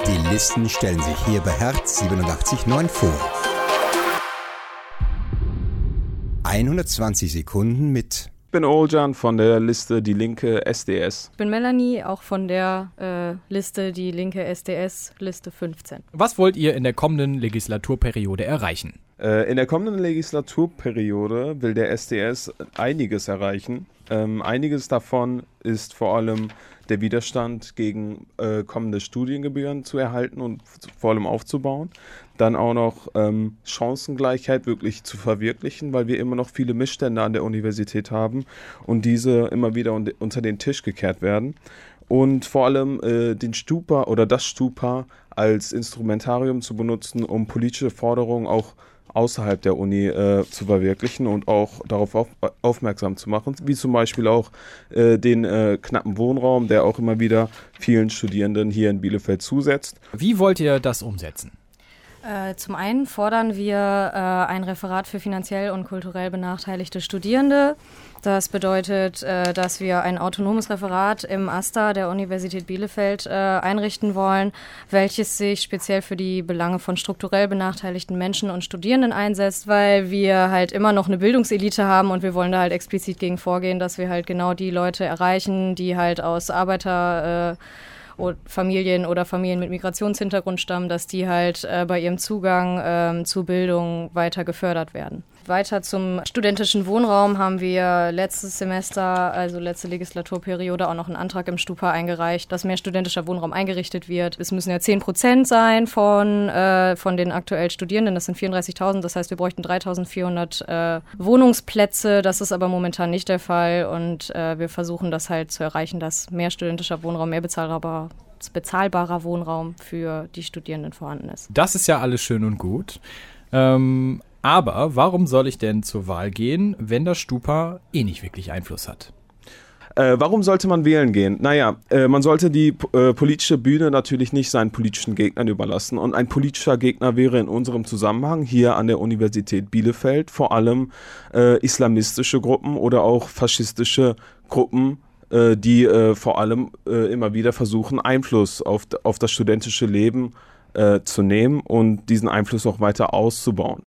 Die Listen stellen sich hier bei Herz 87.9 vor. 120 Sekunden mit... Ich bin Olcan von der Liste Die Linke SDS. Ich bin Melanie, auch von der Liste Die Linke SDS, Liste 15. Was wollt ihr in der kommenden Legislaturperiode erreichen? In der kommenden Legislaturperiode will der SDS einiges erreichen. Einiges davon ist vor allem der Widerstand gegen kommende Studiengebühren zu erhalten und vor allem aufzubauen. Dann auch noch Chancengleichheit wirklich zu verwirklichen, weil wir immer noch viele Missstände an der Universität haben und diese immer wieder unter den Tisch gekehrt werden. Und vor allem den Stupa oder das Stupa als Instrumentarium zu benutzen, um politische Forderungen auch außerhalb der Uni zu verwirklichen und auch darauf aufmerksam zu machen, wie zum Beispiel auch den knappen Wohnraum, der auch immer wieder vielen Studierenden hier in Bielefeld zusetzt. Wie wollt ihr das umsetzen? Zum einen fordern wir ein Referat für finanziell und kulturell benachteiligte Studierende. Das bedeutet, dass wir ein autonomes Referat im AStA der Universität Bielefeld einrichten wollen, welches sich speziell für die Belange von strukturell benachteiligten Menschen und Studierenden einsetzt, weil wir halt immer noch eine Bildungselite haben und wir wollen da halt explizit gegen vorgehen, dass wir halt genau die Leute erreichen, die halt aus Familien oder Familien mit Migrationshintergrund stammen, dass die halt bei ihrem Zugang zu Bildung weiter gefördert werden. Weiter zum studentischen Wohnraum haben wir letztes Semester, also letzte Legislaturperiode, auch noch einen Antrag im Stupa eingereicht, dass mehr studentischer Wohnraum eingerichtet wird. Es müssen ja 10% sein von den aktuell Studierenden, das sind 34.000, das heißt, wir bräuchten 3.400 Wohnungsplätze. Das ist aber momentan nicht der Fall und wir versuchen das halt zu erreichen, dass mehr studentischer Wohnraum, mehr bezahlbarer Wohnraum für die Studierenden vorhanden ist. Das ist ja alles schön und gut. Aber warum soll ich denn zur Wahl gehen, wenn das Stupa eh nicht wirklich Einfluss hat? Warum sollte man wählen gehen? Naja, man sollte die politische Bühne natürlich nicht seinen politischen Gegnern überlassen. Und ein politischer Gegner wäre in unserem Zusammenhang hier an der Universität Bielefeld vor allem islamistische Gruppen oder auch faschistische Gruppen, die vor allem immer wieder versuchen, Einfluss auf das studentische Leben zu nehmen und diesen Einfluss auch weiter auszubauen.